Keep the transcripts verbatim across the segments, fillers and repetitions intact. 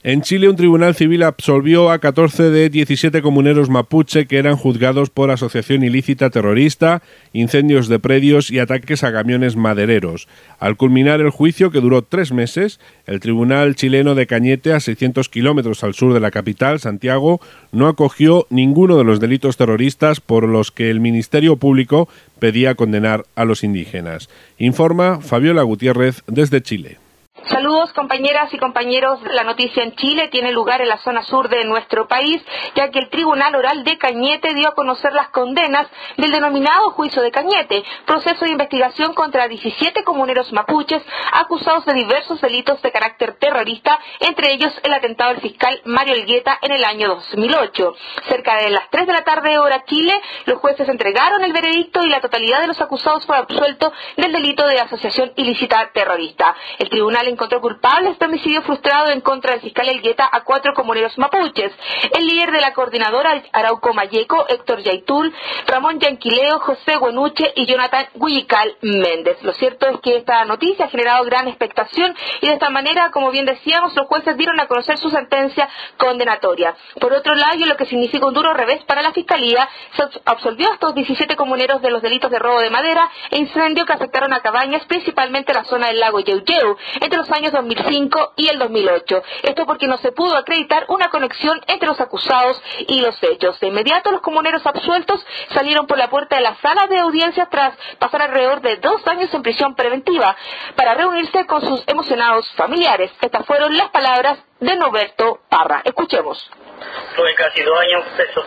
En Chile, un tribunal civil absolvió a catorce de diecisiete comuneros mapuche que eran juzgados por asociación ilícita terrorista, incendios de predios y ataques a camiones madereros. Al culminar el juicio, que duró tres meses, el tribunal chileno de Cañete, a seiscientos kilómetros al sur de la capital, Santiago, no acogió ninguno de los delitos terroristas por los que el Ministerio Público pedía condenar a los indígenas. Informa Fabiola Gutiérrez desde Chile. Saludos compañeras y compañeros. La noticia en Chile tiene lugar en la zona sur de nuestro país, ya que el Tribunal Oral de Cañete dio a conocer las condenas del denominado Juicio de Cañete, proceso de investigación contra diecisiete comuneros mapuches acusados de diversos delitos de carácter terrorista, entre ellos el atentado al fiscal Mario Elgueta en el año dos mil ocho. Cerca de las tres de la tarde hora Chile, los jueces entregaron el veredicto y la totalidad de los acusados fue absuelto del delito de asociación ilícita terrorista. El tribunal encontró culpables de homicidio frustrado en contra del fiscal Elgueta a cuatro comuneros mapuches: el líder de la coordinadora Arauco Mayeco, Héctor Yaitul, Ramón Yanquileo, José Guenuche y Jonathan Guillical Méndez. Lo cierto es que esta noticia ha generado gran expectación y de esta manera, como bien decíamos, los jueces dieron a conocer su sentencia condenatoria. Por otro lado, y lo que significa un duro revés para la Fiscalía, se absolvió a estos diecisiete comuneros de los delitos de robo de madera e incendio que afectaron a cabañas, principalmente la zona del lago Yeuyeu, entre los años dos mil cinco y el dos mil ocho. Esto porque no se pudo acreditar una conexión entre los acusados y los hechos. De inmediato, los comuneros absueltos salieron por la puerta de la sala de audiencias tras pasar alrededor de dos años en prisión preventiva para reunirse con sus emocionados familiares. Estas fueron las palabras de Norberto Parra. Escuchemos. Tuve casi dos años preso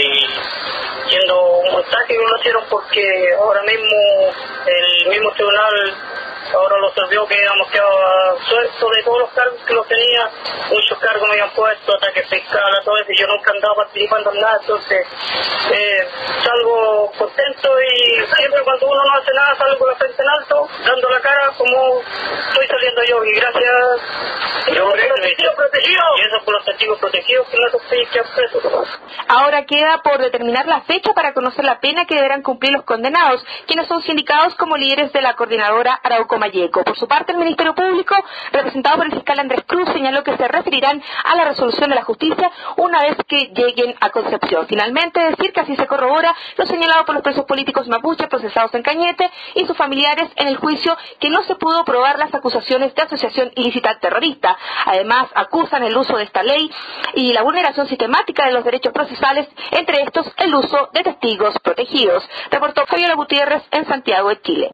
y yendo un montaje que lo hicieron porque ahora mismo el mismo tribunal ahora lo observó que habíamos quedado sueltos de todos los cargos que los tenía. Muchos cargos me habían puesto, ataque fiscal, a todo eso, y yo nunca andaba participando en nada, entonces eh, salgo contento y siempre cuando uno no hace nada salgo con la frente en alto, dando la cara como estoy saliendo yo, y gracias yo protegido, protegido, y eso por los testigos protegidos que no se que han preso. Ahora queda por determinar la fecha para conocer la pena que deberán cumplir los condenados, quienes son sindicados como líderes de la coordinadora Arauco Mayeco. Por su parte, el Ministerio Público, representado por el fiscal Andrés Cruz, señaló que se referirán a la resolución de la justicia una vez que lleguen a Concepción. Finalmente, decir que así se corrobora lo señalado por los presos políticos mapuches procesados en Cañete y sus familiares en el juicio, que no se pudo probar las acusaciones de asociación ilícita terrorista. Además, acusan el uso de esta ley y la vulneración sistemática de los derechos procesales, entre estos el uso de testigos protegidos. Reportó Fabiola Gutiérrez en Santiago de Chile.